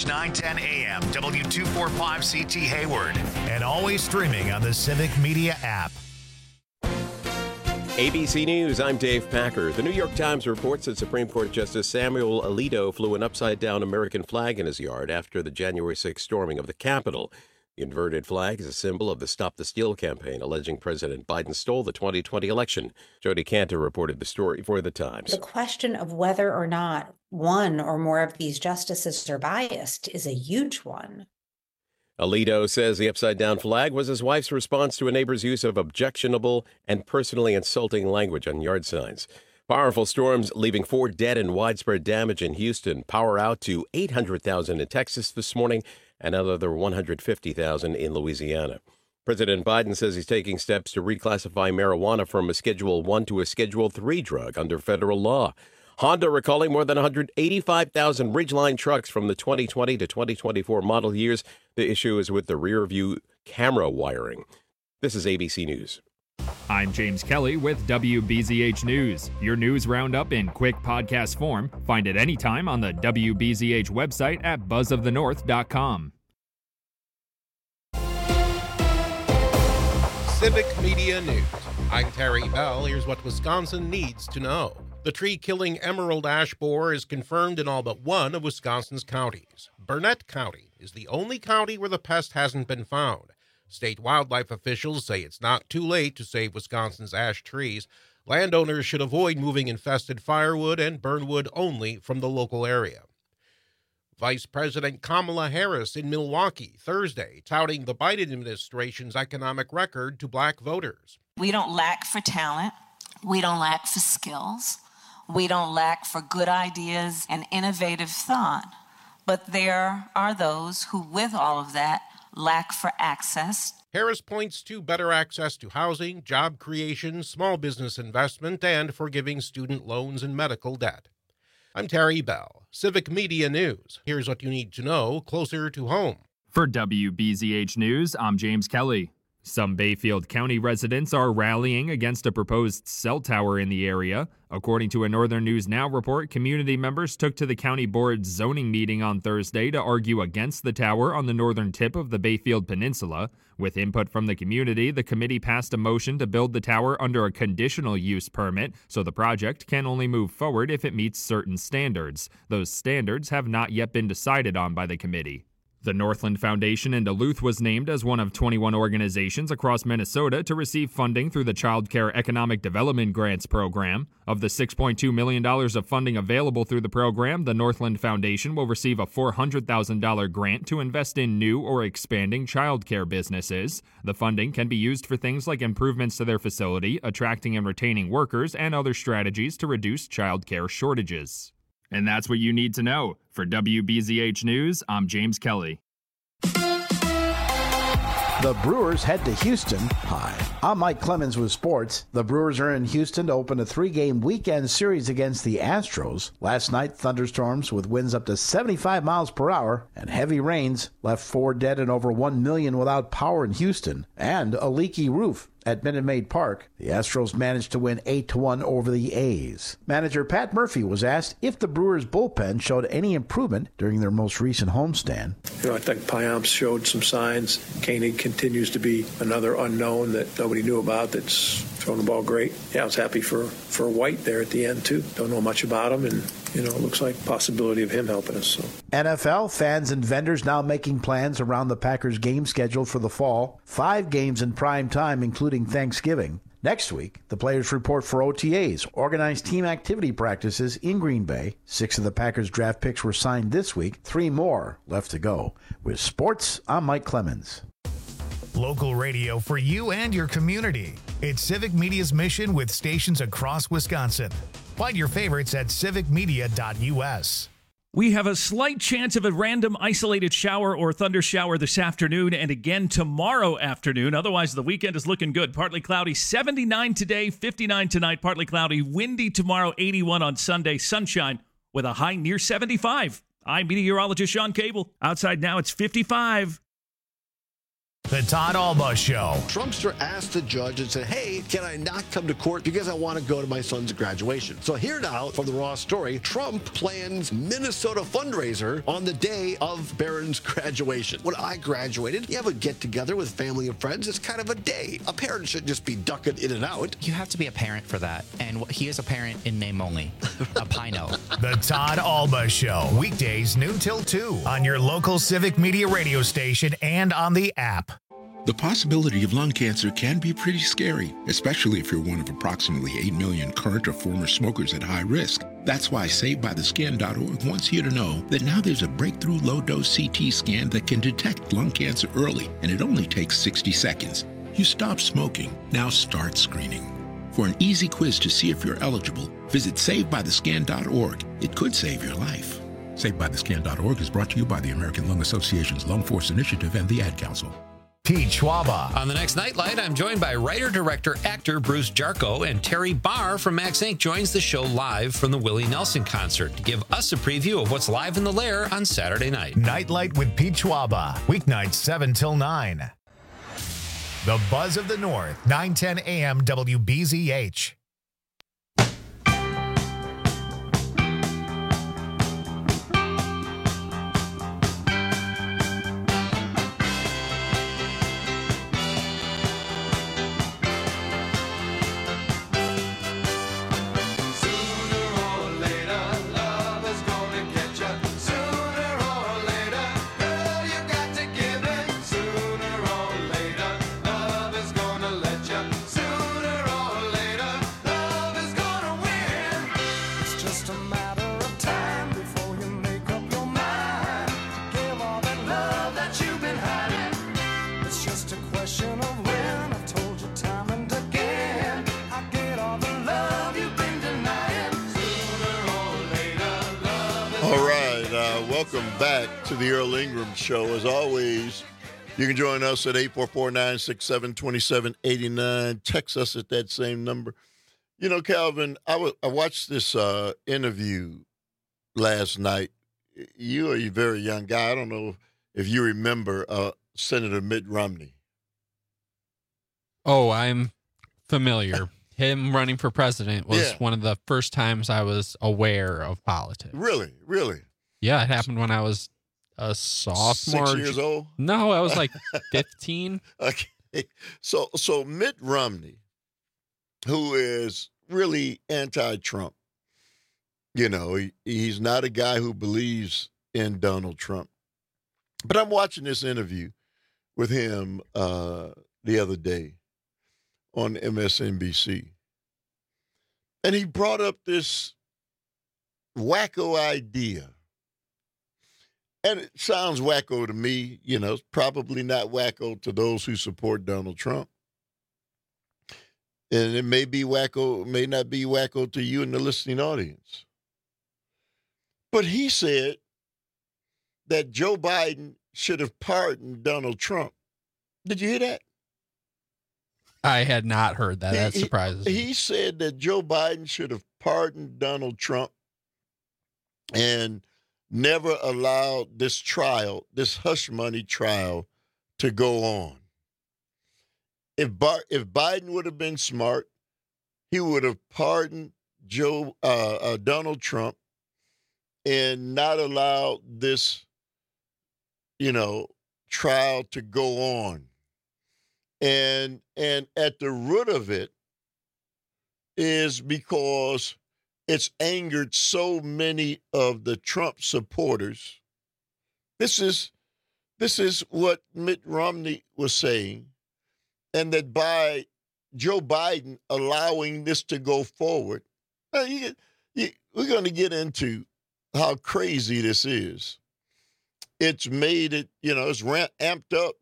910 AM, W245CT Hayward, and always streaming on the Civic Media app. ABC News, I'm Dave Packer. The New York Times reports that Supreme Court Justice Samuel Alito flew an upside-down American flag in his yard after the January 6th storming of the Capitol. The inverted flag is a symbol of the Stop the Steal campaign, alleging President Biden stole the 2020 election. Jody Cantor reported the story for the Times. The question of whether or not one or more of these justices are biased is a huge one. Alito says the upside-down flag was his wife's response to a neighbor's use of objectionable and personally insulting language on yard signs. Powerful storms leaving 4 dead and widespread damage in Houston. Power out to 800,000 in Texas this morning and another 150,000 in Louisiana. President Biden says he's taking steps to reclassify marijuana from a Schedule 1 to a Schedule 3 drug under federal law. Honda recalling more than 185,000 Ridgeline trucks from the 2020 to 2024 model years. The issue is with the rear view camera wiring. This is ABC News. I'm James Kelly with WBZH News. Your news roundup in quick podcast form. Find it anytime on the WBZH website at buzzofthenorth.com. Civic Media News. I'm Terry Bell. Here's what Wisconsin needs to know. The tree-killing emerald ash borer is confirmed in all but one of Wisconsin's counties. Burnett County is the only county where the pest hasn't been found. State wildlife officials say it's not too late to save Wisconsin's ash trees. Landowners should avoid moving infested firewood and burnwood only from the local area. Vice President Kamala Harris in Milwaukee Thursday, touting the Biden administration's economic record to black voters. We don't lack for talent. We don't lack for skills. We don't lack for good ideas and innovative thought. But there are those who, with all of that, lack for access. Harris points to better access to housing, job creation, small business investment, and forgiving student loans and medical debt. I'm Terry Bell, Civic Media News. Here's what you need to know closer to home. For WBZH News, I'm James Kelly. Some Bayfield County residents are rallying against a proposed cell tower in the area. According to a Northern News Now report, community members took to the county board's zoning meeting on Thursday to argue against the tower on the northern tip of the Bayfield Peninsula. With input from the community, the committee passed a motion to build the tower under a conditional use permit, so the project can only move forward if it meets certain standards. Those standards have not yet been decided on by the committee. The Northland Foundation in Duluth was named as one of 21 organizations across Minnesota to receive funding through the Child Care Economic Development Grants Program. Of the $6.2 million of funding available through the program, the Northland Foundation will receive a $400,000 grant to invest in new or expanding child care businesses. The funding can be used for things like improvements to their facility, attracting and retaining workers, and other strategies to reduce child care shortages. And that's what you need to know. For WBZH News, I'm James Kelly. The Brewers head to Houston. Hi, I'm Mike Clemens with sports. The Brewers are in Houston to open a 3-game weekend series against the Astros. Last night, thunderstorms with winds up to 75 miles per hour and heavy rains left 4 dead and over 1 million without power in Houston, and a leaky roof at Minute Maid Park. The Astros managed to win 8-1 over the A's. Manager Pat Murphy was asked if the Brewers' bullpen showed any improvement during their most recent homestand. I think Payamps showed some signs. Koenig continues to be another unknown that nobody knew about that's throwing the ball great. Yeah, I was happy for White there at the end, too. Don't know much about him, and, it looks like possibility of him helping us. So. NFL fans and vendors now making plans around the Packers' game schedule for the fall. 5 games in prime time, including Thanksgiving. Next week, the players report for OTAs, organized team activity practices in Green Bay. 6 of the Packers' draft picks were signed this week. 3 more left to go. With sports, I'm Mike Clemens. Local radio for you and your community. It's Civic Media's mission with stations across Wisconsin. Find your favorites at civicmedia.us. We have a slight chance of a random isolated shower or thunder shower this afternoon and again tomorrow afternoon. Otherwise, the weekend is looking good. Partly cloudy, 79 today, 59 tonight. Partly cloudy, windy tomorrow, 81 on Sunday. Sunshine with a high near 75. I'm meteorologist Sean Cable. Outside now, it's 55. The Todd Alba Show. Trumpster asked the judge and said, hey, can I not come to court because I want to go to my son's graduation? So here now from the Raw story, Trump plans Minnesota fundraiser on the day of Barron's graduation. When I graduated, you have a get-together with family and friends. It's kind of a day. A parent shouldn't just be ducking in and out. You have to be a parent for that. And he is a parent in name only. A Pino. The Todd Alba Show. Weekdays noon till 2 on your local Civic Media radio station and on the app. The possibility of lung cancer can be pretty scary, especially if you're one of approximately 8 million current or former smokers at high risk. That's why SaveByTheScan.org wants you to know that now there's a breakthrough low-dose CT scan that can detect lung cancer early, and it only takes 60 seconds. You stop smoking, now start screening. For an easy quiz to see if you're eligible, visit SaveByTheScan.org. It could save your life. SaveByTheScan.org is brought to you by the American Lung Association's Lung Force Initiative and the Ad Council. Pete Schwaba. On the next Nightlight, I'm joined by writer, director, actor Bruce Jarko, and Terry Barr from Max Inc. joins the show live from the Willie Nelson concert to give us a preview of what's live in the Lair on Saturday night. Nightlight with Pete Schwaba, weeknights 7 till 9. The Buzz of the North, 9:10 a.m. WBZH. Welcome back to the Earl Ingram Show. As always, you can join us at 844-967-2789. Text us at that same number. You know, Calvin, I watched this interview last night. You are a very young guy. I don't know if you remember Senator Mitt Romney. Oh, I'm familiar. Him running for president was one of the first times I was aware of politics. Really? Yeah, it happened when I was a sophomore. 6 years old? No, I was like 15. Okay. So Mitt Romney, who is really anti-Trump, you know, he's not a guy who believes in Donald Trump. But I'm watching this interview with him the other day on MSNBC. And he brought up this wacko idea. And it sounds wacko to me, you know, it's probably not wacko to those who support Donald Trump. And it may be wacko, may not be wacko to you in the listening audience. But he said that Joe Biden should have pardoned Donald Trump. Did you hear that? I had not heard that. That surprises me. He said that Joe Biden should have pardoned Donald Trump and never allowed this trial, this hush money trial, to go on. If Biden would have been smart, he would have pardoned Donald Trump and not allowed this, you know, trial to go on. And at the root of it is because it's angered so many of the Trump supporters. This is what Mitt Romney was saying, and that by Joe Biden allowing this to go forward, we're going to get into how crazy this is. It's made it, you know, it's amped up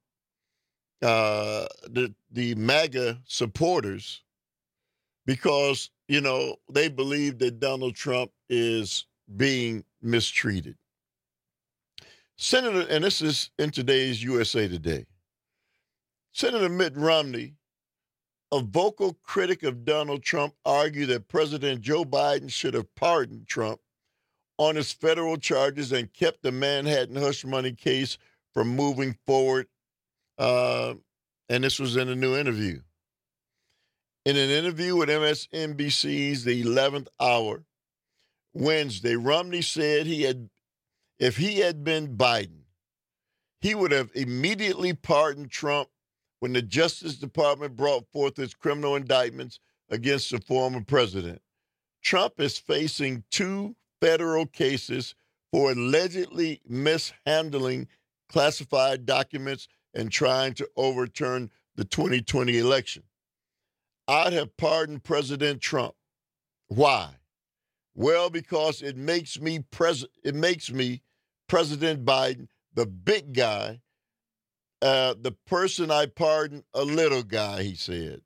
the MAGA supporters because, you know, they believe that Donald Trump is being mistreated. Senator, and this is in today's USA Today, Senator Mitt Romney, a vocal critic of Donald Trump, argued that President Joe Biden should have pardoned Trump on his federal charges and kept the Manhattan hush money case from moving forward and this was in a new interview. In an interview with MSNBC's The 11th Hour Wednesday, Romney said if he had been Biden, he would have immediately pardoned Trump when the Justice Department brought forth its criminal indictments against the former president. Trump is facing 2 federal cases for allegedly mishandling classified documents and trying to overturn the 2020 election. I'd have pardoned President Trump. Why? Well, because it makes me President Biden, the big guy, the person I pardon, a little guy, he said.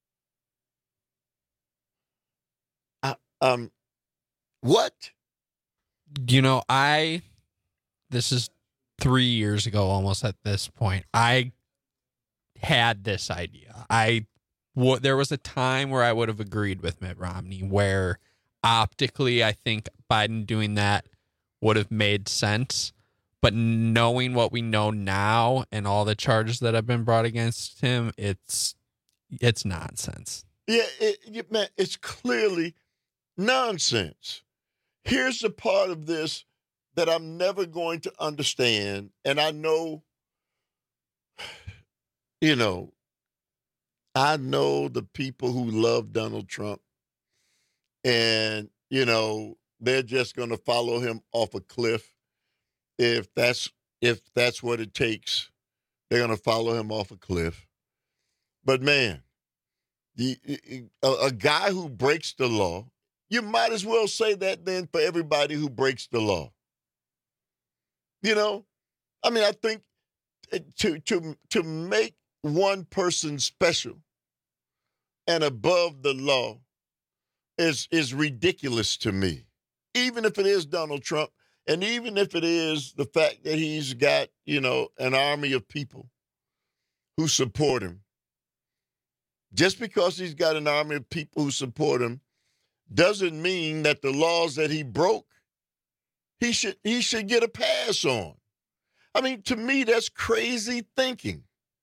What? You know, this is 3 years ago almost at this point. I had this idea. There was a time where I would have agreed with Mitt Romney, where optically I think Biden doing that would have made sense. But knowing what we know now and all the charges that have been brought against him, it's nonsense. Yeah, man, it's clearly nonsense. Here's the part of this that I'm never going to understand, and I know, I know the people who love Donald Trump, and, they're just going to follow him off a cliff. If that's what it takes, they're going to follow him off a cliff. But, man, a guy who breaks the law, you might as well say that then for everybody who breaks the law. I think to make one person special and above the law is ridiculous to me. Even if it is Donald Trump, and even if it is the fact that he's got, an army of people who support him. Just because he's got an army of people who support him doesn't mean that the laws that he broke, he should get a pass on. I mean, to me, that's crazy thinking.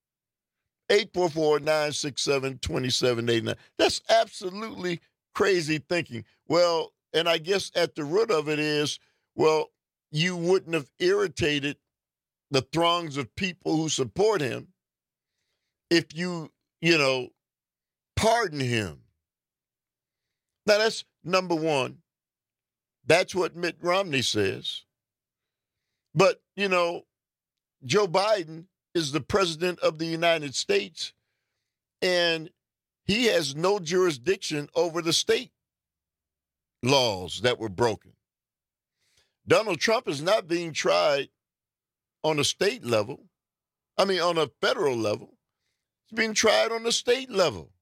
844-967-2789. That's absolutely crazy thinking. Well, and I guess at the root of it is, well, you wouldn't have irritated the throngs of people who support him if you pardon him. Now, that's number one. That's what Mitt Romney says. But, Joe Biden is the president of the United States, and he has no jurisdiction over the state laws that were broken. Donald Trump is not being tried on a state level. On a federal level. He's being tried on the state level.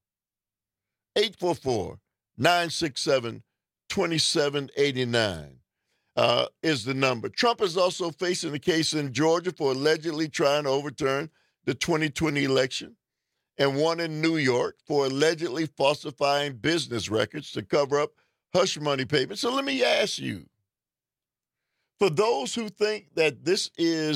844-967-2789 is the number. Trump is also facing a case in Georgia for allegedly trying to overturn the 2020 election, and one in New York for allegedly falsifying business records to cover up hush money payments. So let me ask you, for those who think that this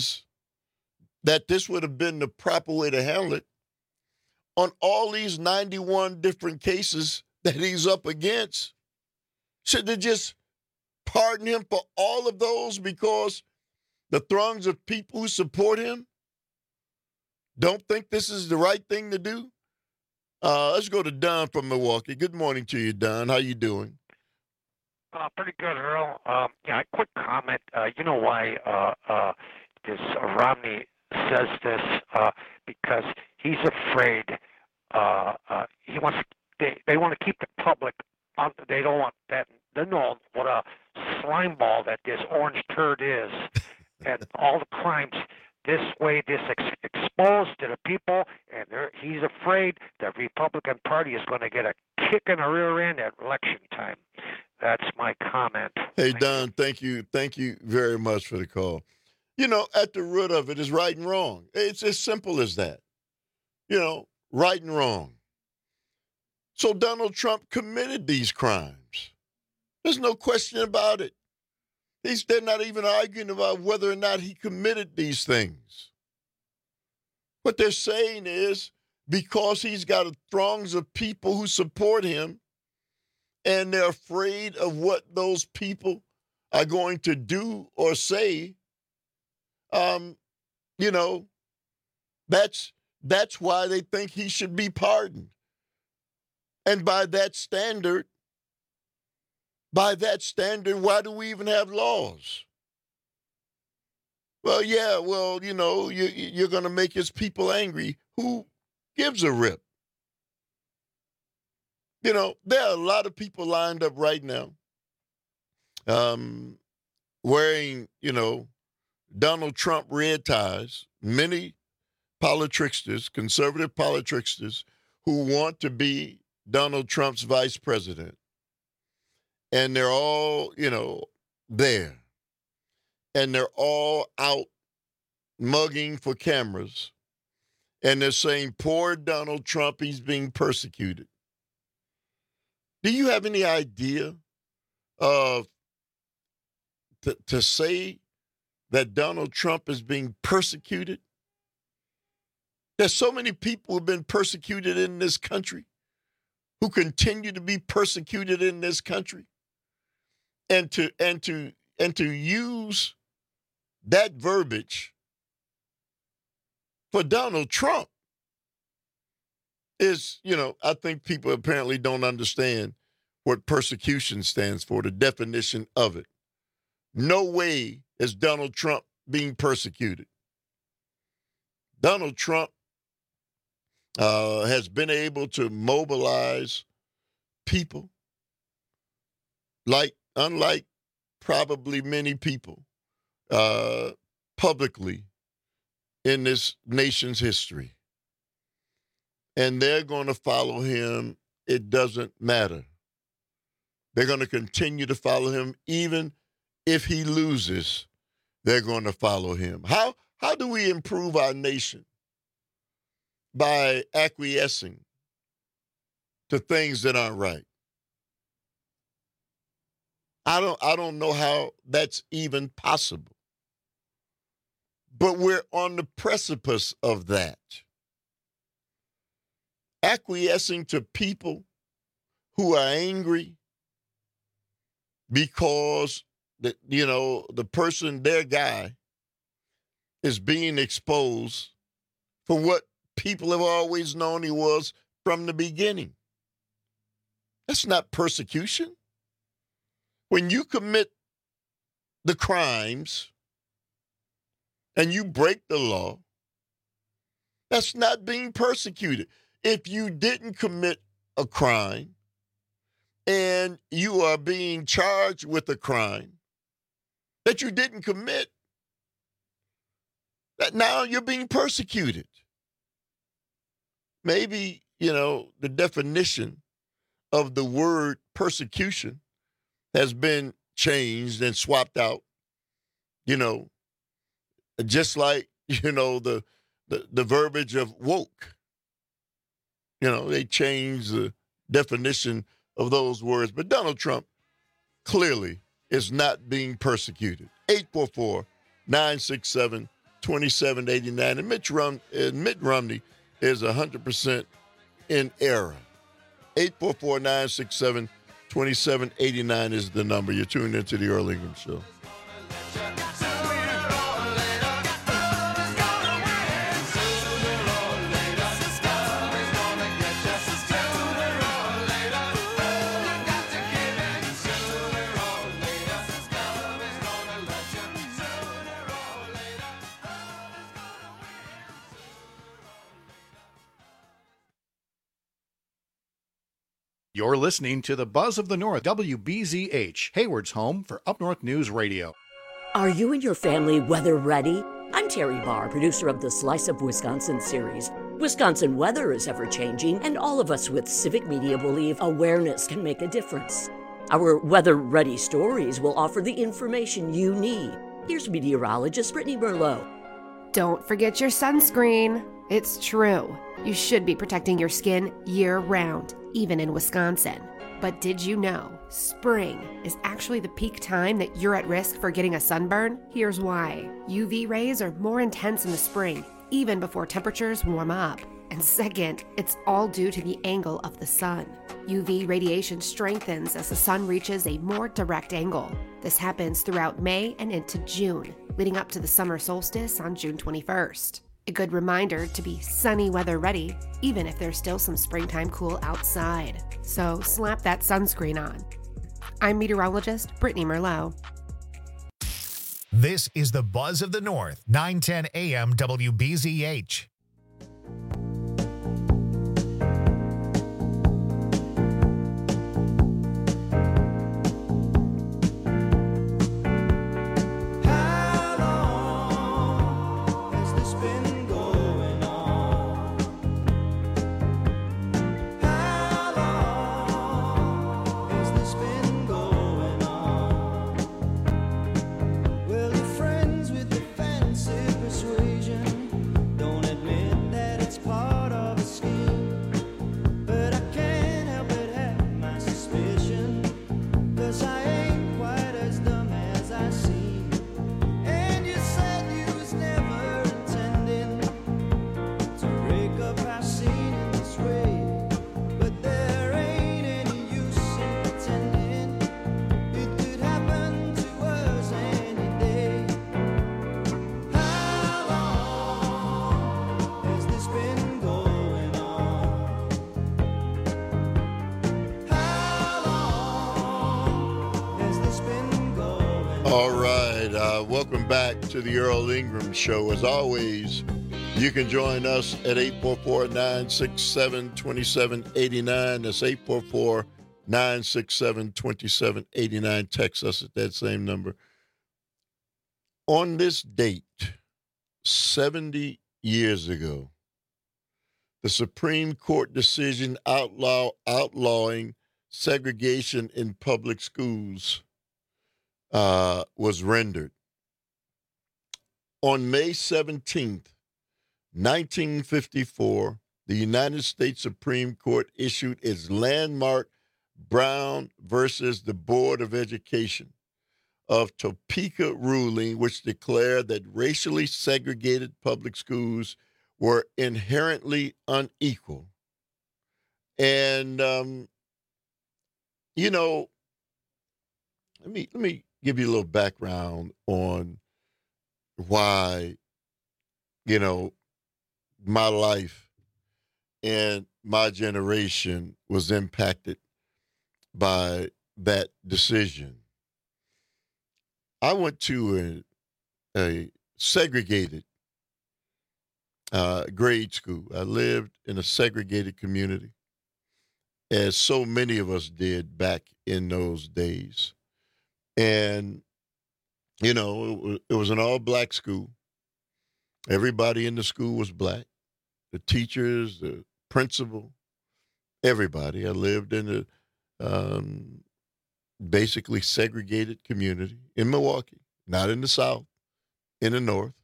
would have been the proper way to handle it, on all these 91 different cases that he's up against, should they just pardon him for all of those because the throngs of people who support him don't think this is the right thing to do? Let's go to Don from Milwaukee. Good morning to you, Don. How you doing? Pretty good, Earl. Quick comment. You know why this Romney says this? Because he's afraid. They want to keep the public. They don't want that. They know what a slime ball that this orange turd is, and all the crimes. This way, exposed to the people, and he's afraid the Republican Party is going to get a kick in the rear end at election time. That's my comment. Hey, Don, thank you very much for the call. At the root of it is right and wrong. It's as simple as that. Right and wrong. So Donald Trump committed these crimes. There's no question about it. They're not even arguing about whether or not he committed these things. What they're saying is because he's got throngs of people who support him and they're afraid of what those people are going to do or say, that's why they think he should be pardoned. And by that standard, why do we even have laws? Well, yeah, you're going to make his people angry. Who gives a rip? There are a lot of people lined up right now wearing, Donald Trump red ties, many politricksters, conservative politricksters who want to be Donald Trump's vice president. And they're all, there. And they're all out mugging for cameras. And they're saying, poor Donald Trump, he's being persecuted. Do you have any idea of to say that Donald Trump is being persecuted? There's so many people who've been persecuted in this country, who continue to be persecuted in this country. And to use that verbiage for Donald Trump is, I think people apparently don't understand what persecution stands for, the definition of it. No way is Donald Trump being persecuted. Donald Trump has been able to mobilize people unlike probably many people publicly in this nation's history. And they're going to follow him. It doesn't matter. They're going to continue to follow him. Even if he loses, they're going to follow him. How do we improve our nation? By acquiescing to things that aren't right. I don't know how that's even possible. But we're on the precipice of that. Acquiescing to people who are angry because the person, their guy, is being exposed for what people have always known he was from the beginning. That's not persecution. When you commit the crimes and you break the law, that's not being persecuted. If you didn't commit a crime and you are being charged with a crime that you didn't commit, that now you're being persecuted. Maybe, the definition of the word persecution has been changed and swapped out, just like, the verbiage of woke. They changed the definition of those words. But Donald Trump clearly is not being persecuted. 844-967-2789. And Mitt Romney is 100% in error. 844-967-2789 is the number. You're tuned into the Earl Ingram Show. You're listening to the Buzz of the North, WBZH, Hayward's home for Up North News Radio. Are you and your family weather ready? I'm Terry Barr, producer of the Slice of Wisconsin series. Wisconsin weather is ever-changing, and all of us with Civic Media believe awareness can make a difference. Our weather-ready stories will offer the information you need. Here's meteorologist Brittany Merlot. Don't forget your sunscreen. It's true. You should be protecting your skin year-round, even in Wisconsin. But did you know spring is actually the peak time that you're at risk for getting a sunburn? Here's why. UV rays are more intense in the spring, even before temperatures warm up. And second, it's all due to the angle of the sun. UV radiation strengthens as the sun reaches a more direct angle. This happens throughout May and into June, leading up to the summer solstice on June 21st. A good reminder to be sunny weather ready, even if there's still some springtime cool outside. So slap that sunscreen on. I'm meteorologist Brittany Merlot. This is the Buzz of the North, 910 AM WBZH. All right, welcome back to the Earl Ingram Show. As always, you can join us at 844-967-2789. That's 844-967-2789. Text us at that same number. On this date, 70 years ago, the Supreme Court decision outlawing segregation in public schools was rendered. On May 17th, 1954, the United States Supreme Court issued its landmark Brown versus the Board of Education of Topeka ruling, which declared that racially segregated public schools were inherently unequal. And, you know, let me give you a little background on why, you know, my life and my generation was impacted by that decision. I went to a segregated grade school. I lived in a segregated community, as so many of us did back in those days. And, you know, it was an all-black school. Everybody in the school was black. The teachers, the principal, everybody. I lived in a basically segregated community in Milwaukee, not in the South, in the North.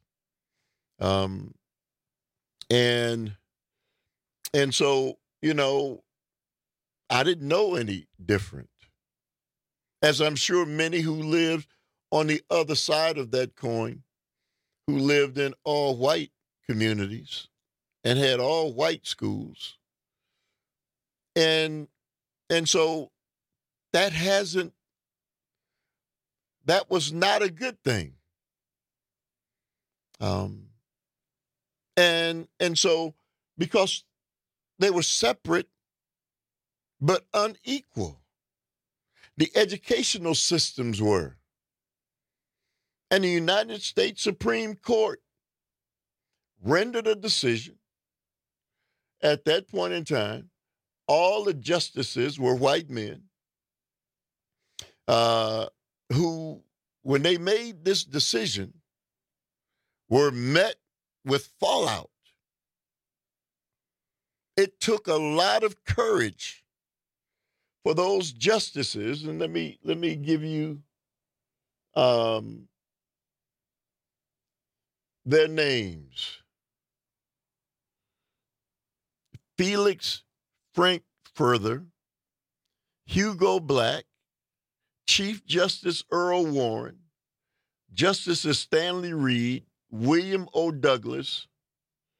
And so, you know, I didn't know any different. As I'm sure many who lived on the other side of that coin, who lived in all white communities and had all white schools. And so that was not a good thing. And so because they were separate but unequal, the educational systems were. And the United States Supreme Court rendered a decision. At that point in time, all the justices were white men who, when they made this decision, were met with fallout. It took a lot of courage for those justices, and let me give you their names. Felix Frankfurter, Hugo Black, Chief Justice Earl Warren, Justices Stanley Reed, William O. Douglas,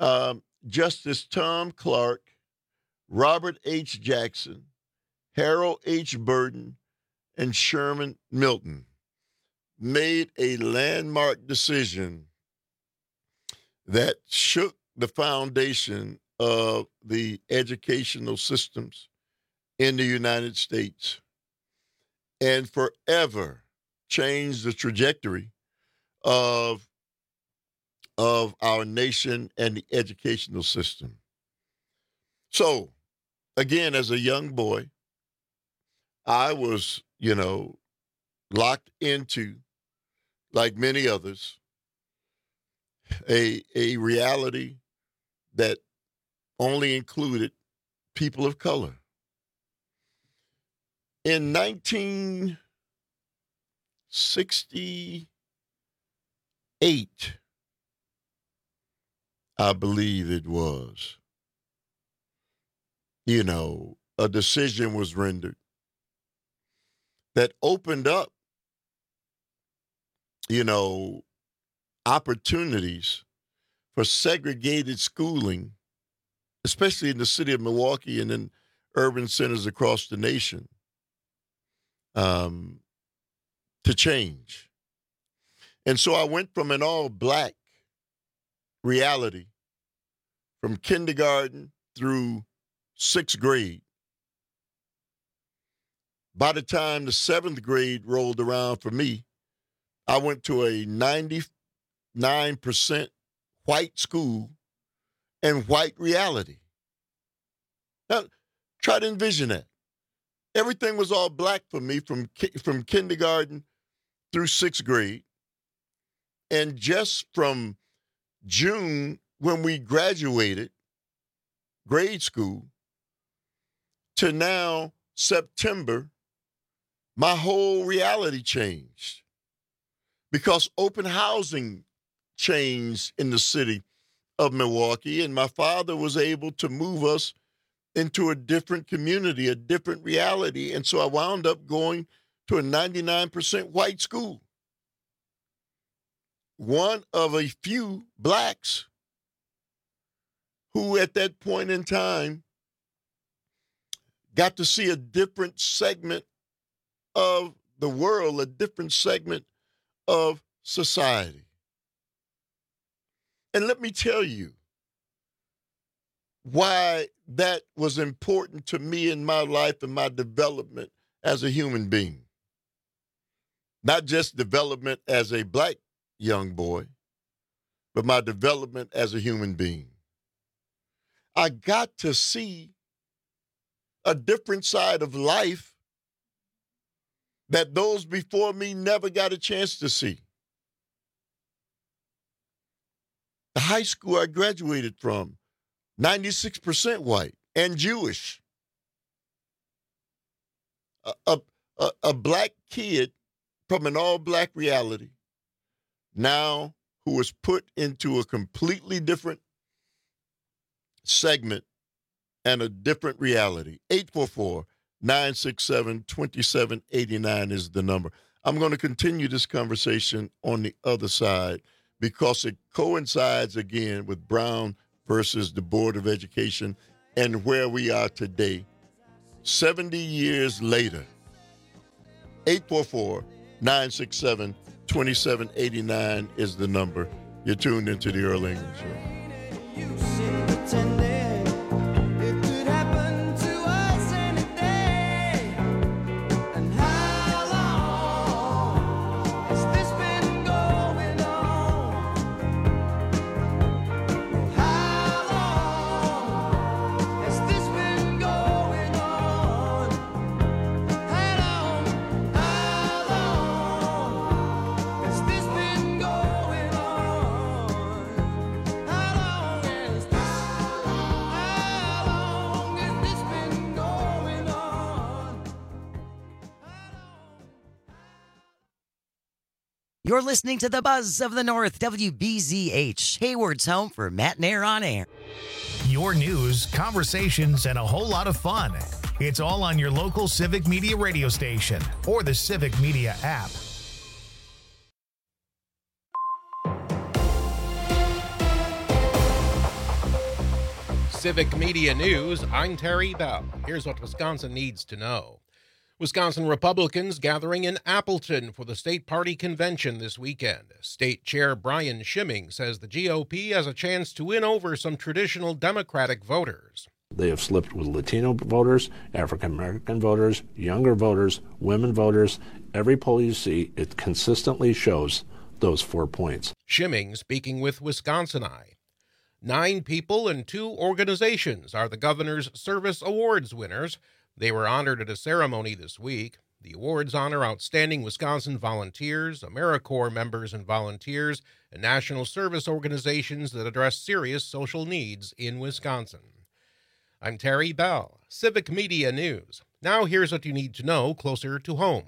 Justice Tom Clark, Robert H. Jackson, Harold H. Burton, and Sherman Milton made a landmark decision that shook the foundation of the educational systems in the United States and forever changed the trajectory of our nation and the educational system. So, again, as a young boy, I was, locked into, like many others, a reality that only included people of color. In 1968, I believe it was, a decision was rendered that opened up, opportunities for segregated schooling, especially in the city of Milwaukee and in urban centers across the nation, to change. And so I went from an all-black reality from kindergarten through 6th grade. By the time the 7th grade rolled around for me, I went to a 99% white school and white reality. Now, try to envision that. Everything was all black for me from kindergarten through 6th grade. And just from June, when we graduated grade school, to now September, my whole reality changed because open housing changed in the city of Milwaukee, and my father was able to move us into a different community, a different reality. And so I wound up going to a 99% white school. One of a few blacks who at that point in time got to see a different segment of the world, a different segment of society. And let me tell you why that was important to me in my life and my development as a human being. Not just development as a black young boy, but my development as a human being. I got to see a different side of life that those before me never got a chance to see. The high school I graduated from, 96% white and Jewish. A black kid from an all-black reality now who was put into a completely different segment and a different reality. 844-967-2789 is the number. I'm going to continue this conversation on the other side because it coincides again with Brown versus the Board of Education and where we are today, 70 years later. 844-967-2789 is the number. You're tuned into the Earl English Show. You're listening to the Buzz of the North, WBZH, Hayward's home for Matt Nair on air. Your news, conversations, and a whole lot of fun. It's all on your local Civic Media radio station or the Civic Media app. Civic Media News, I'm Terry Bell. Here's what Wisconsin needs to know. Wisconsin Republicans gathering in Appleton for the state party convention this weekend. State Chair Brian Schimming says the GOP has a chance to win over some traditional Democratic voters. They have slipped with Latino voters, African American voters, younger voters, women voters. Every poll you see, it consistently shows those 4 points. Schimming speaking with Wisconsin Eye. 9 people and 2 organizations are the Governor's Service Awards winners. They were honored at a ceremony this week. The awards honor outstanding Wisconsin volunteers, AmeriCorps members and volunteers, and national service organizations that address serious social needs in Wisconsin. I'm Terry Bell, Civic Media News. Now here's what you need to know closer to home.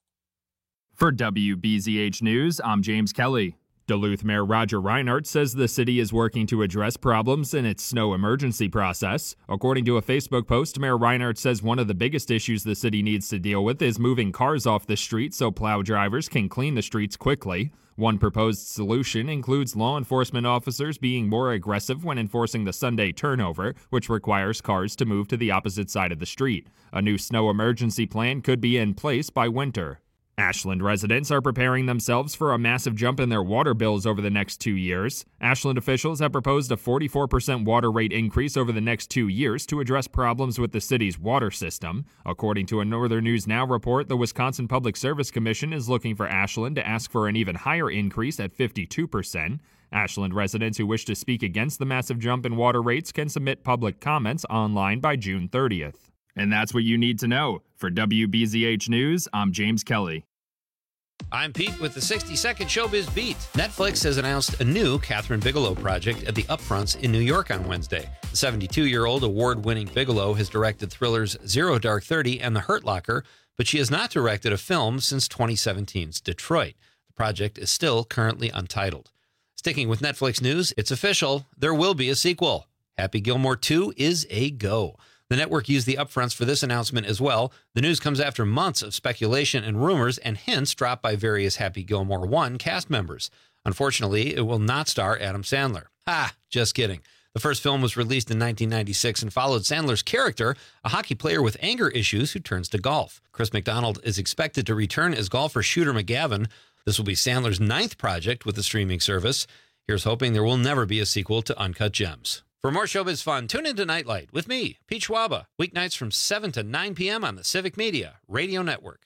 For WBZH News, I'm James Kelly. Duluth Mayor Roger Reinhardt says the city is working to address problems in its snow emergency process. According to a Facebook post, Mayor Reinhardt says one of the biggest issues the city needs to deal with is moving cars off the street so plow drivers can clean the streets quickly. One proposed solution includes law enforcement officers being more aggressive when enforcing the Sunday turnover, which requires cars to move to the opposite side of the street. A new snow emergency plan could be in place by winter. Ashland residents are preparing themselves for a massive jump in their water bills over the next 2 years. Ashland officials have proposed a 44% water rate increase over the next 2 years to address problems with the city's water system. According to a Northern News Now report, the Wisconsin Public Service Commission is looking for Ashland to ask for an even higher increase at 52%. Ashland residents who wish to speak against the massive jump in water rates can submit public comments online by June 30th. And that's what you need to know. For WBZH News, I'm James Kelly. I'm Pete with the 60-second Showbiz Beat. Netflix has announced a new Kathryn Bigelow project at the Upfronts in New York on Wednesday. The 72-year-old award-winning Bigelow has directed thrillers Zero Dark 30 and The Hurt Locker, but she has not directed a film since 2017's Detroit. The project is still currently untitled. Sticking with Netflix news, it's official. There will be a sequel. Happy Gilmore 2 is a go. The network used the upfronts for this announcement as well. The news comes after months of speculation and rumors and hints dropped by various Happy Gilmore 1 cast members. Unfortunately, it will not star Adam Sandler. Just kidding. The first film was released in 1996 and followed Sandler's character, a hockey player with anger issues who turns to golf. Chris McDonald is expected to return as golfer Shooter McGavin. This will be Sandler's 9th project with the streaming service. Here's hoping there will never be a sequel to Uncut Gems. For more showbiz fun, tune into Nightlight with me, Pete Schwaba, weeknights from 7 to 9 p.m. on the Civic Media Radio Network.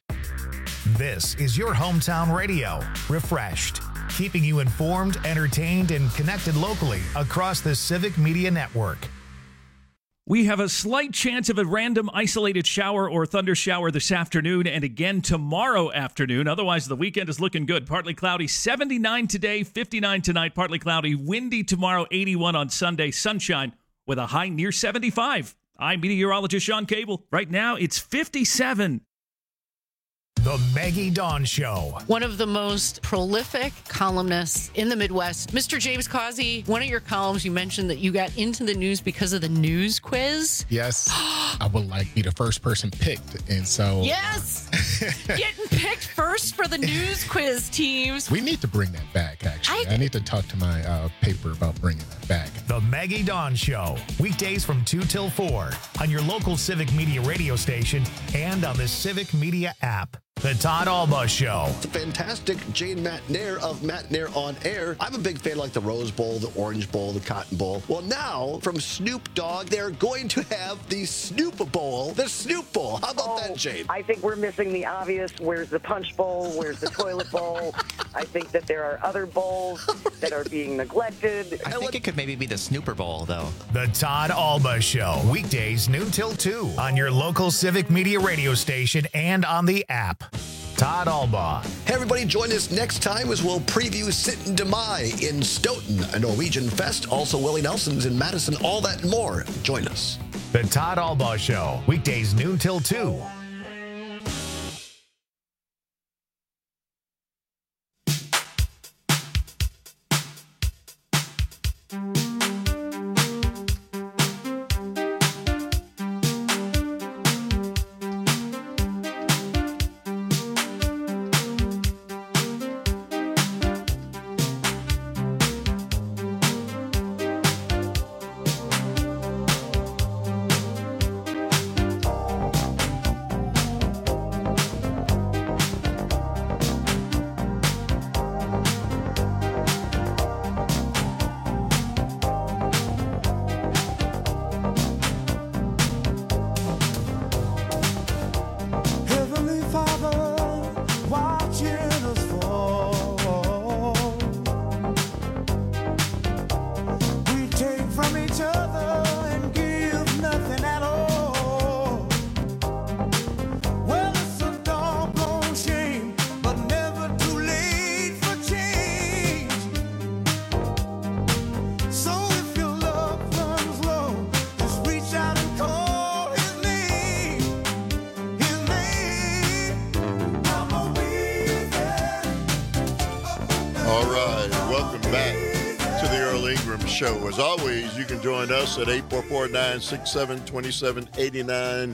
This is your hometown radio, refreshed, keeping you informed, entertained, and connected locally across the Civic Media Network. We have a slight chance of a random isolated shower or thunder shower this afternoon and again tomorrow afternoon. Otherwise, the weekend is looking good. Partly cloudy, 79 today, 59 tonight. Partly cloudy, windy tomorrow, 81 on Sunday. Sunshine with a high near 75. I'm meteorologist Sean Cable. Right now, it's 57. The Maggie Dawn Show. One of the most prolific columnists in the Midwest, Mr. James Causey. One of your columns, you mentioned that you got into the news because of the news quiz. Yes, I would like be the first person picked, and so yes, getting picked first for the news quiz teams. We need to bring that back. Actually, I need to talk to my paper about bringing that back. The Maggie Dawn Show, weekdays from 2 till 4 on your local Civic Media radio station and on the Civic Media app. The Todd Alba Show. It's a fantastic Jane McNair of McNair on Air. I'm a big fan like the Rose Bowl, the Orange Bowl, the Cotton Bowl. Well, now from Snoop Dogg, they're going to have the Snoop Bowl, the Snoop Bowl. How about that, Jane? I think we're missing the obvious. Where's the Punch Bowl? Where's the Toilet Bowl? I think that there are other bowls that are being neglected. I think it could maybe be the Snooper Bowl, though. The Todd Alba Show, weekdays noon till 2 on your local Civic Media radio station and on the app. Todd Alba. Hey, everybody, join us next time as we'll preview Sitten de Mai in Stoughton, a Norwegian fest. Also, Willie Nelson's in Madison, all that and more. Join us. The Todd Alba Show, weekdays noon till 2. Ingram Show. As always, you can join us at 844-967-2789.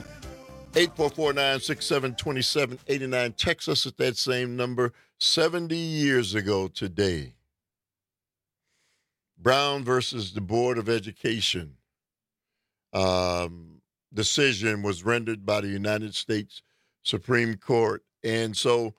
844-967-2789. Text us at that same number. 70 years ago today, Brown versus the Board of Education decision was rendered by the United States Supreme Court. And so,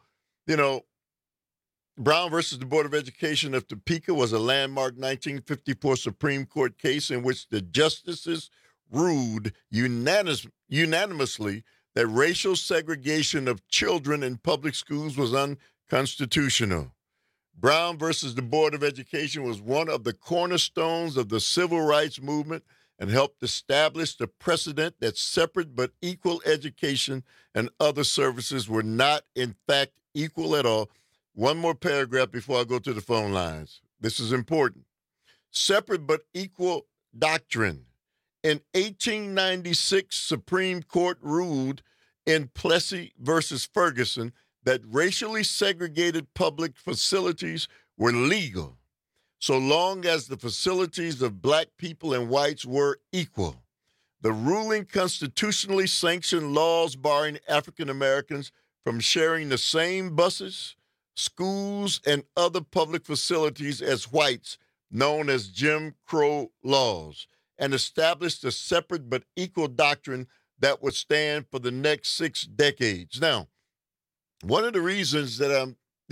Brown versus the Board of Education of Topeka was a landmark 1954 Supreme Court case in which the justices ruled unanimously that racial segregation of children in public schools was unconstitutional. Brown versus the Board of Education was one of the cornerstones of the civil rights movement and helped establish the precedent that separate but equal education and other services were not, in fact, equal at all. One more paragraph before I go to the phone lines. This is important. Separate but equal doctrine. In 1896, Supreme Court ruled in Plessy versus Ferguson that racially segregated public facilities were legal so long as the facilities of black people and whites were equal. The ruling constitutionally sanctioned laws barring African Americans from sharing the same buses, schools, and other public facilities as whites, known as Jim Crow laws, and established a separate but equal doctrine that would stand for the next 6 decades. Now, one of the reasons that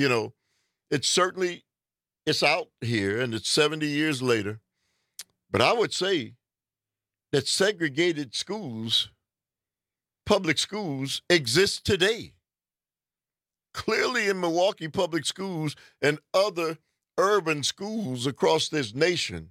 it's out here and it's 70 years later, but I would say that segregated schools, public schools, exist today. Clearly in Milwaukee public schools and other urban schools across this nation,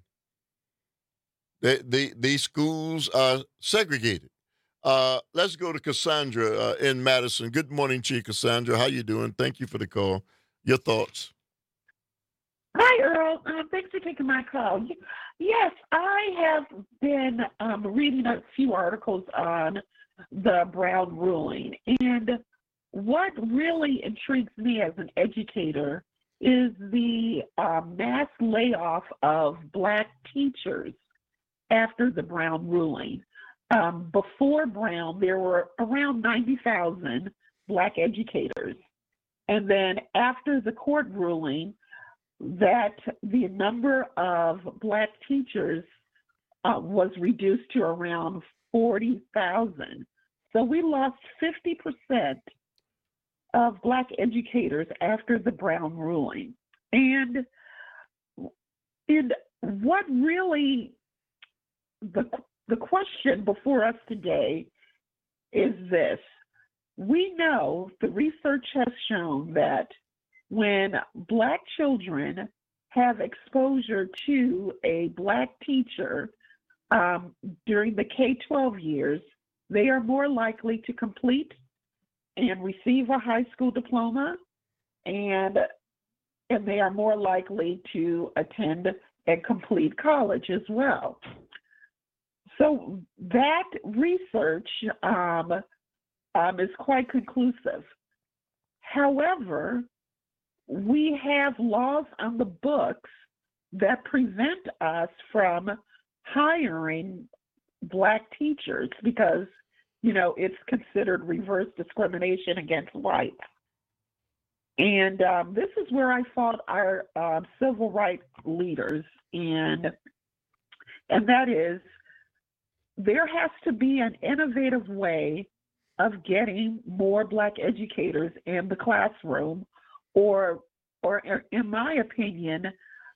these schools are segregated. Let's go to Cassandra in Madison. Good morning to you, Cassandra. How you doing? Thank you for the call. Your thoughts? Hi, Earl. Thanks for taking my call. Yes, I have been reading a few articles on the Brown ruling. And what really intrigues me as an educator is the mass layoff of black teachers after the Brown ruling. Before Brown, there were around 90,000 black educators. And then after the court ruling, that the number of black teachers was reduced to around 40,000. So we lost 50% of black educators after the Brown ruling. And what really, the question before us today is this. We know the research has shown that when black children have exposure to a black teacher during the K-12 years, they are more likely to complete and receive a high school diploma, and they are more likely to attend and complete college as well. So that research is quite conclusive. However, we have laws on the books that prevent us from hiring black teachers because, it's considered reverse discrimination against whites. And this is where I fought our civil rights leaders, and that is there has to be an innovative way of getting more black educators in the classroom, or in my opinion,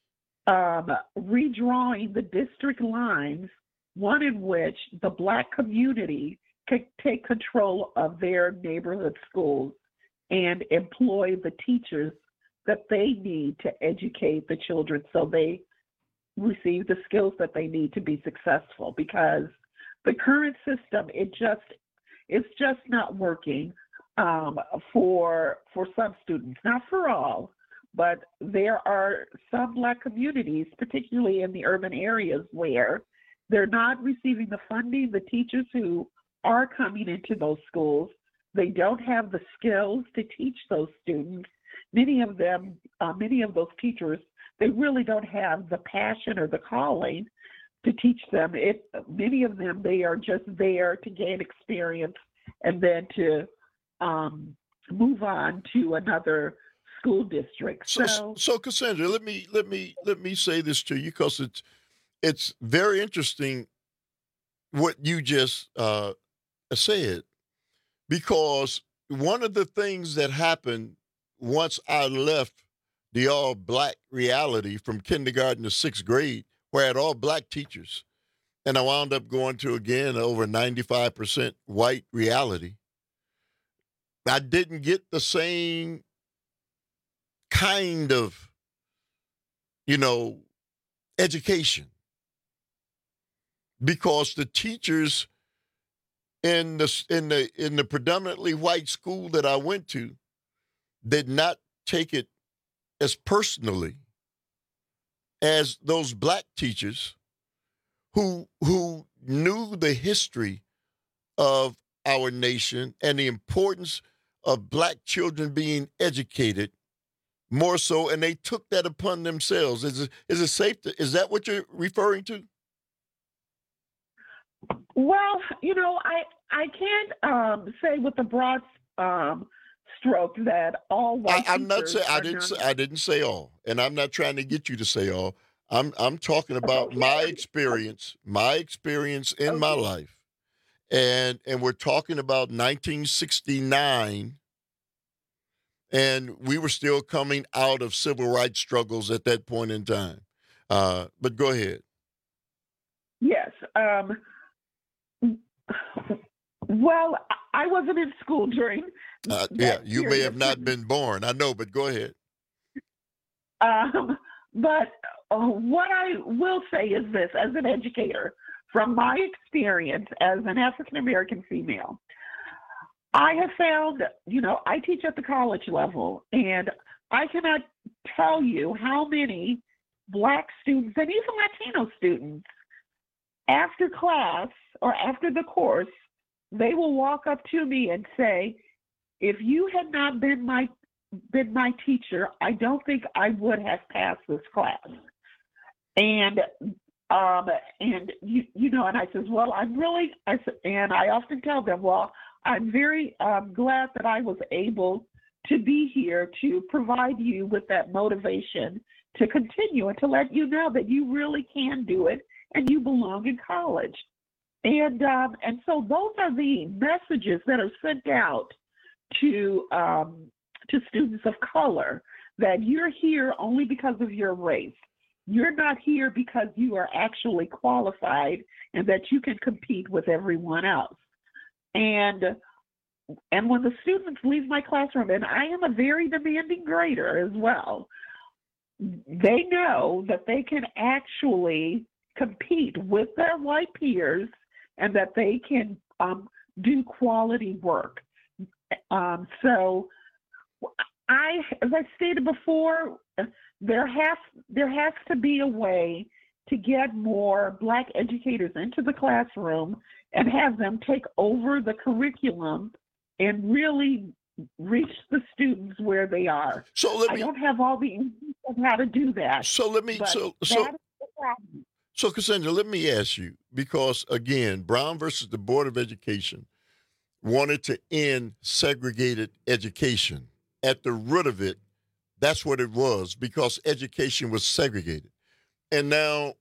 redrawing the district lines, one in which the black community could take control of their neighborhood schools and employ the teachers that they need to educate the children so they receive the skills that they need to be successful. Because the current system, it's just not working for some students, not for all, but there are some black communities, particularly in the urban areas, where they're not receiving the funding. The teachers who are coming into those schools, they don't have the skills to teach those students. Many of those teachers they really don't have the passion or the calling to teach them. Many of them, they are just there to gain experience and then to move on to another school district. So Cassandra, let me say this to you, because it's very interesting what you just said, because one of the things that happened once I left the all-black reality from kindergarten to 6th grade, where I had all black teachers, and I wound up going to, again, over 95% white reality, I didn't get the same kind of, education, because the teachers in the predominantly white school that I went to did not take it as personally as those black teachers who knew the history of our nation and the importance of black children being educated more so, and they took that upon themselves. Is it safe to, is that what you're referring to? Well, I can't say with a broad stroke that all white I'm not teachers saying I didn't say all, and I'm not trying to get you to say all. I'm talking about my experience in my life, and we're talking about 1969, and we were still coming out of civil rights struggles at that point in time. But go ahead. Yes. Well, I wasn't in school during. You may have not been born. I know, but go ahead. But what I will say is this, as an educator, from my experience as an African-American female, I have found, I teach at the college level, and I cannot tell you how many black students and even Latino students, after class or after the course, they will walk up to me and say, if you had not been my teacher, I don't think I would have passed this class. And and I says, well, and I often tell them, well, I'm very glad that I was able to be here to provide you with that motivation to continue and to let you know that you really can do it and you belong in college. And so those are the messages that are sent out to students of color, that you're here only because of your race. You're not here because you are actually qualified and that you can compete with everyone else. And when the students leave my classroom, and I am a very demanding grader as well, they know that they can actually compete with their white peers and that they can do quality work. So as I stated before, there has to be a way to get more black educators into the classroom and have them take over the curriculum and really reach the students where they are. I don't have all the answers on how to do that. So Cassandra, let me ask you, because again, Brown versus the Board of Education wanted to end segregated education. At the root of it, that's what it was, because education was segregated. And now,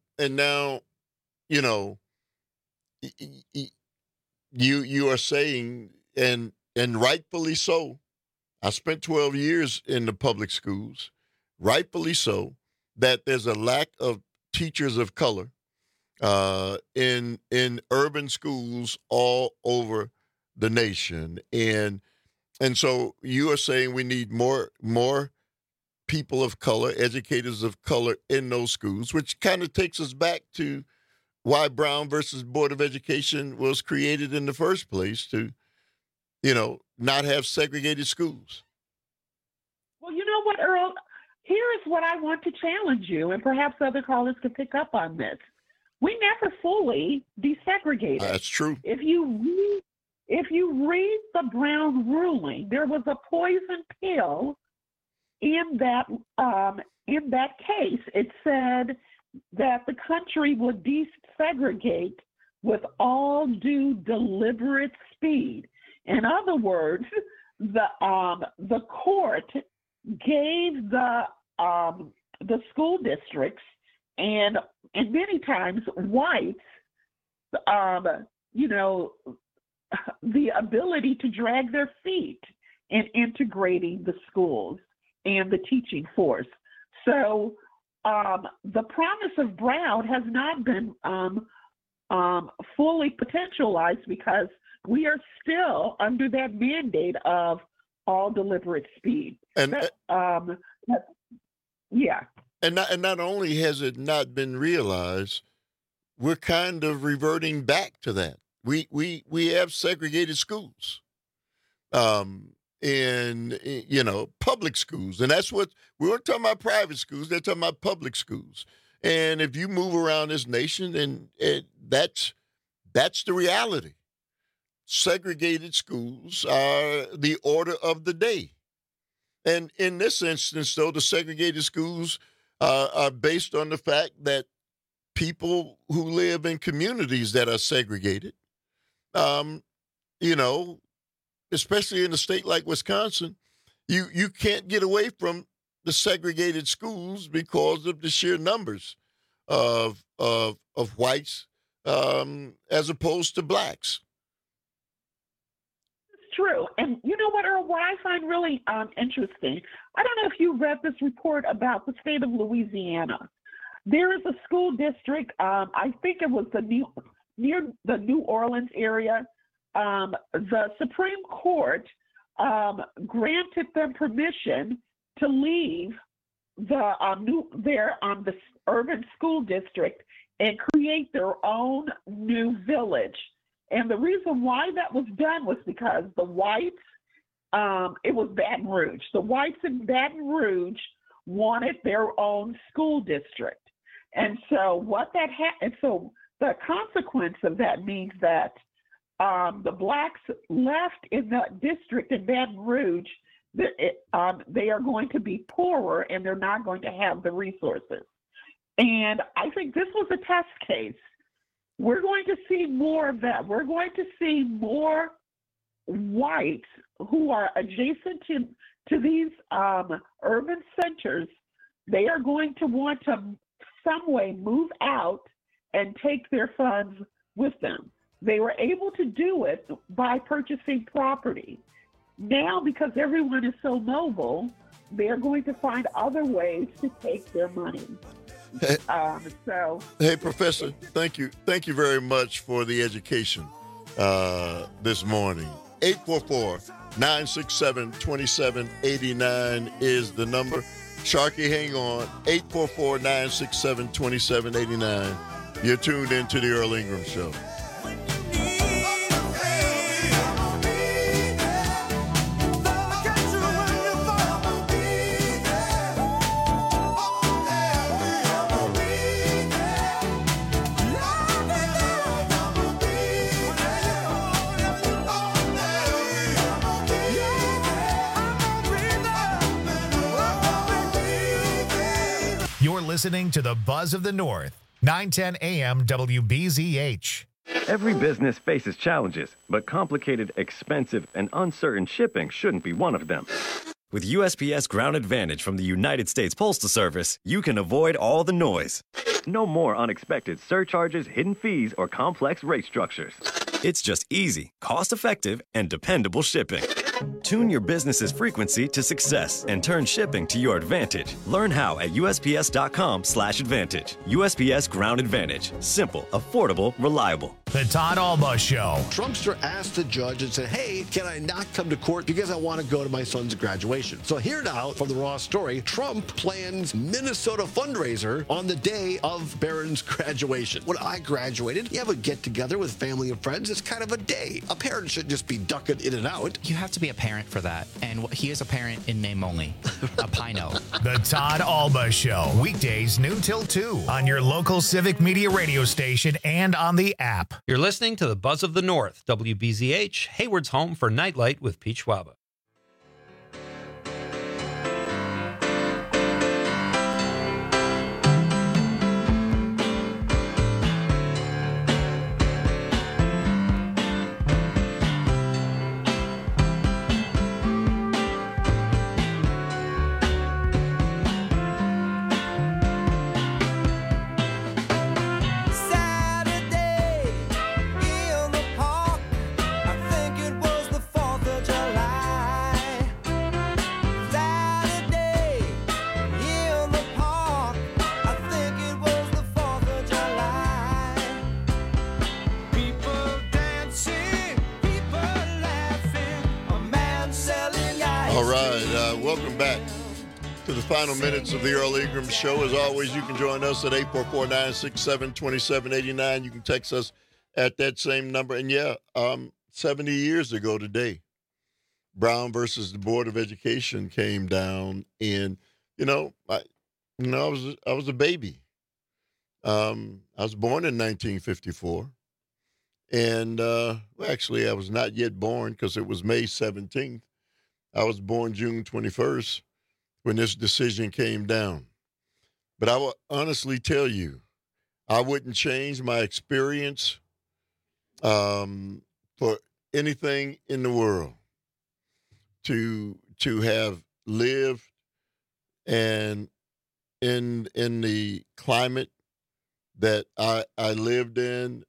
you are saying, and rightfully so, I spent 12 years in the public schools, rightfully so, that there's a lack of teachers of color in urban schools all over the nation. And so you are saying we need more people of color, educators of color in those schools, which kind of takes us back to why Brown versus Board of Education was created in the first place, to, not have segregated schools. Well, you know what, Earl? Here is what I want to challenge you, and perhaps other callers can pick up on this. We never fully desegregated. That's true. If you read the Brown ruling, there was a poison pill in that in that case, it said that the country would desegregate with all due deliberate speed. In other words, the court gave the school districts and many times whites, the ability to drag their feet in integrating the schools and the teaching force. So the promise of Brown has not been fully potentialized because we are still under that mandate of all deliberate speed. And yeah. And not only has it not been realized, we're kind of reverting back to that. We have segregated schools, in public schools, and that's what we weren't talking about. Private schools, they're talking about public schools. And if you move around this nation, and that's the reality. Segregated schools are the order of the day. And in this instance, though, the segregated schools are based on the fact that people who live in communities that are segregated, especially in a state like Wisconsin, you can't get away from the segregated schools because of the sheer numbers of whites as opposed to blacks. It's true. And you know what, Earl, what I find really interesting, I don't know if you read this report about the state of Louisiana. There is a school district, I think it was near the New Orleans area. The Supreme Court granted them permission to leave the urban school district and create their own new village. And the reason why that was done was because the whites, it was Baton Rouge. The whites in Baton Rouge wanted their own school district. And so the consequence of that means that the blacks left in the district in Baton Rouge, they are going to be poorer and they're not going to have the resources. And I think this was a test case. We're going to see more of that. We're going to see more whites who are adjacent to these urban centers. They are going to want to some way move out and take their funds with them. They were able to do it by purchasing property. Now, because everyone is so mobile, they're going to find other ways to take their money. Hey, Professor, thank you very much for the education this morning. 844-967-2789 is the number. Sharky, hang on. 844-967-2789. You're tuned into the Earl Ingram Show. You're listening to the Buzz of the North, 910 AM WBZH. Every business faces challenges, but complicated, expensive, and uncertain shipping shouldn't be one of them. With USPS Ground Advantage from the United States Postal Service, you can avoid all the noise. No more unexpected surcharges, hidden fees, or complex rate structures. It's just easy, cost-effective, and dependable shipping. Tune your business's frequency to success and turn shipping to your advantage. Learn how at USPS.com/advantage. USPS Ground Advantage. Simple, affordable, reliable. The Todd Alba Show. Trumpster asked the judge and said, hey, can I not come to court because I want to go to my son's graduation? So here now from the Raw Story, Trump plans Minnesota fundraiser on the day of Barron's graduation. When I graduated, you have a get-together with family and friends. It's kind of a day. A parent shouldn't just be ducking in and out. You have to be a parent for that. And he is a parent in name only. A Pino. The Todd Alba Show. Weekdays noon till 2 on your local Civic Media radio station and on the app. You're listening to the Buzz of the North, WBZH, Hayward's home for Nightlight with Pete Schwaba. welcome back to the final minutes of the Earl Ingram Show. As always, you can join us at 844-967-2789. You can text us at that same number. And 70 years ago today, Brown versus the Board of Education came down, and I was a baby. I was born in 1954, and actually I was not yet born because it was May 17th. I was born June 21st when this decision came down. But I will honestly tell you, I wouldn't change my experience for anything in the world. To have lived and in the climate that I lived in,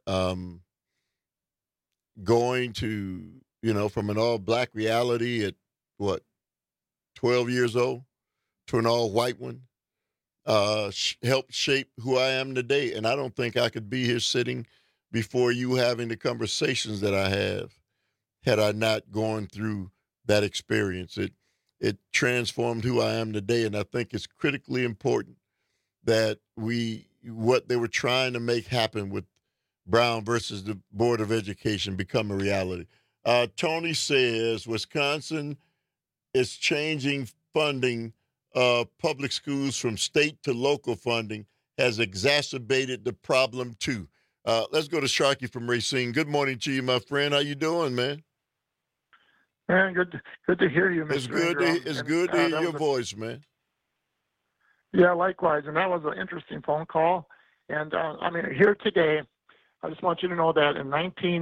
going to, from an all-black reality at, 12 years old to an all-white one, helped shape who I am today. And I don't think I could be here sitting before you having the conversations that I have had I not gone through that experience. It transformed who I am today, and I think it's critically important that what they were trying to make happen with Brown versus the Board of Education become a reality. Tony says Wisconsin is changing funding of public schools from state to local funding has exacerbated the problem too. Let's go to Sharkey from Racine. Good morning to you, my friend. How you doing, man? Man, good to hear you, Mr. It's good to hear your voice, man. Yeah, likewise. And that was an interesting phone call. And here today, I just want you to know that in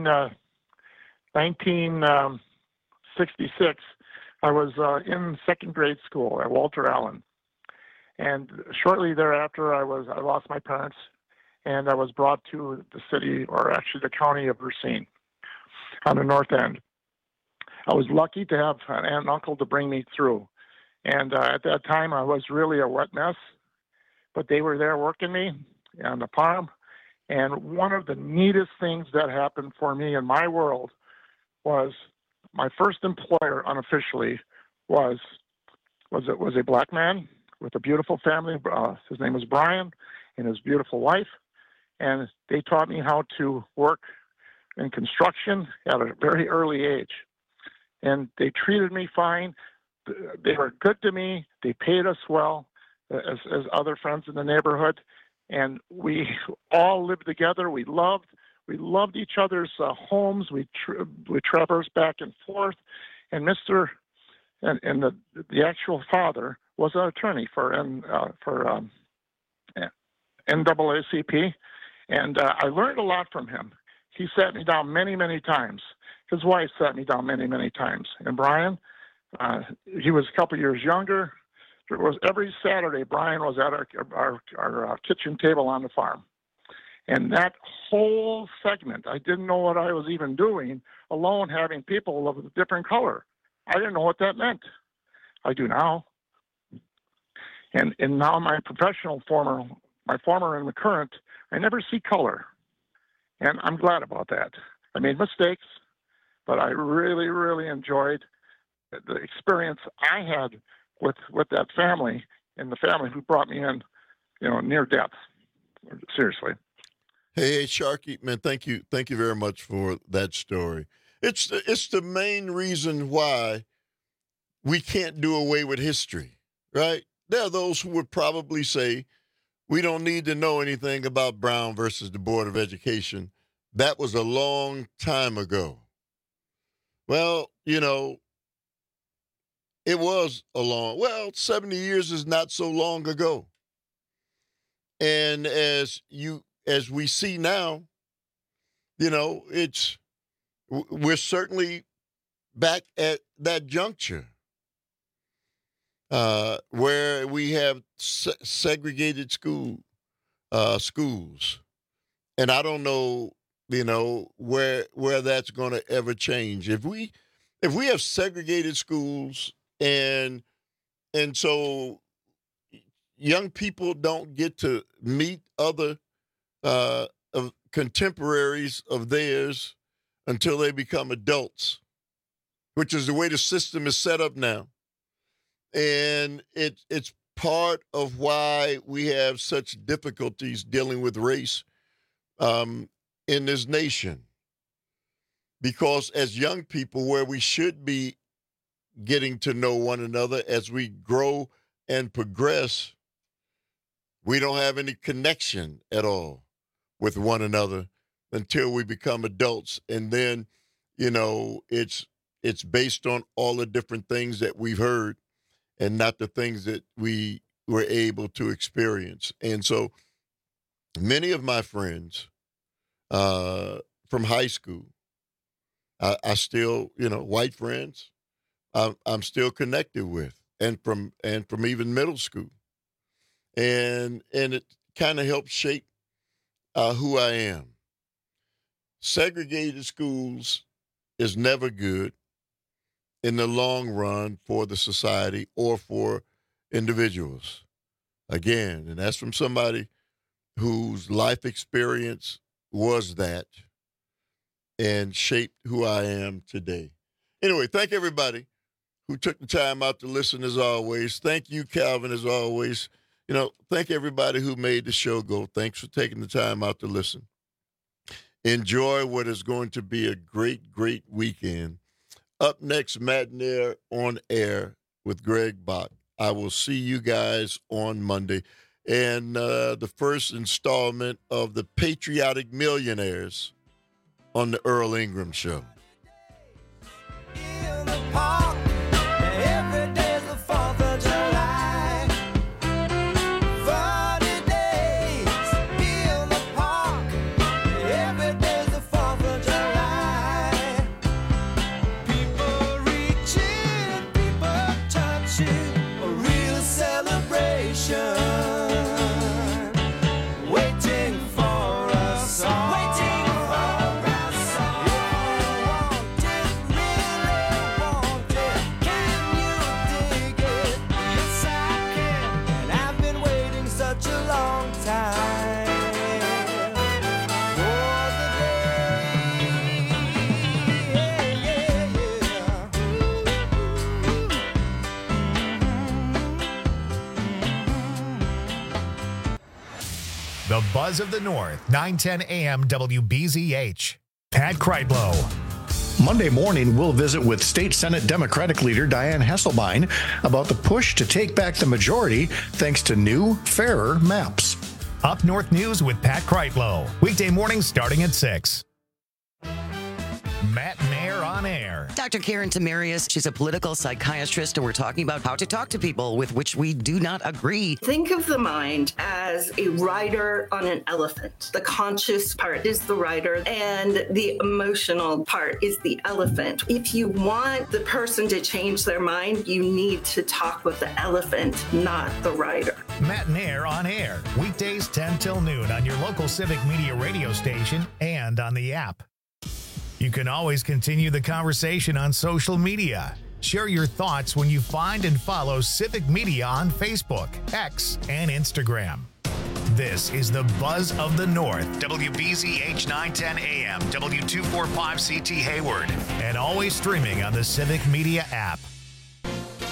1966, I was in second grade school at Walter Allen. And shortly thereafter, I lost my parents, and I was brought to the city, or actually the county of Racine on the north end. I was lucky to have an aunt and uncle to bring me through. And at that time, I was really a wet mess, but they were there working me on the farm. And one of the neatest things that happened for me in my world was my first employer unofficially was a black man with a beautiful family. His name was Brian and his beautiful wife. And they taught me how to work in construction at a very early age. And they treated me fine. They were good to me. They paid us well as other friends in the neighborhood. And we all lived together. We loved each other's homes. We traversed back and forth. And the actual father was an attorney for NAACP. And I learned a lot from him. He sat me down many, many times. His wife sat me down many, many times. And Brian, he was a couple years younger. It was every Saturday, Brian was at our kitchen table on the farm. And that whole segment, I didn't know what I was even doing, alone having people of a different color. I didn't know what that meant. I do now. And now my former and the current, I never see color. And I'm glad about that. I made mistakes, but I really, really enjoyed the experience I had with that family and the family who brought me in, near death. Seriously. Hey, Sharky, man, thank you very much for that story. It's the main reason why we can't do away with history, right? There are those who would probably say we don't need to know anything about Brown versus the Board of Education. That was a long time ago. Well, it was 70 years is not so long ago. And as we see now, we're certainly back at that juncture where we have segregated schools. And I don't know, where that's going to ever change. If we have segregated schools and so young people don't get to meet other contemporaries of theirs until they become adults, which is the way the system is set up now. And it's part of why we have such difficulties dealing with race in this nation. Because as young people, where we should be getting to know one another as we grow and progress, we don't have any connection at all with one another until we become adults. And then, it's based on all the different things that we've heard and not the things that we were able to experience. And so many of my friends from high school, I still, white friends, I'm still connected with, and from even middle school, and it kind of helped shape who I am. Segregated schools is never good in the long run for the society or for individuals. Again, and that's from somebody whose life experience was that and shaped who I am today. Anyway, thank everybody who took the time out to listen as always. Thank you, Calvin, as always. Thank everybody who made the show go. Thanks for taking the time out to listen. Enjoy what is going to be a great, great weekend. Up next, Matt Nair on air with Greg Bach. I will see you guys on Monday. And the first installment of the Patriotic Millionaires on the Earl Ingram Show. The Buzz of the North, 910 AM WBZH. Pat Kreitlow. Monday morning, we'll visit with State Senate Democratic leader Dianne Hasselbein about the push to take back the majority thanks to new, fairer maps. Up North News with Pat Kreitlow. Weekday mornings starting at 6. Matt Nair on air. Dr. Karen Tamarius, she's a political psychiatrist, and we're talking about how to talk to people with which we do not agree. Think of the mind as a rider on an elephant. The conscious part is the rider, and the emotional part is the elephant. If you want the person to change their mind, you need to talk with the elephant, not the rider. Matt Nair on air. Weekdays 10 till noon on your local Civic Media radio station and on the app. You can always continue the conversation on social media. Share your thoughts when you find and follow Civic Media on Facebook, X, and Instagram. This is the Buzz of the North, WBZH 910 AM, W245CT Hayward, and always streaming on the Civic Media app.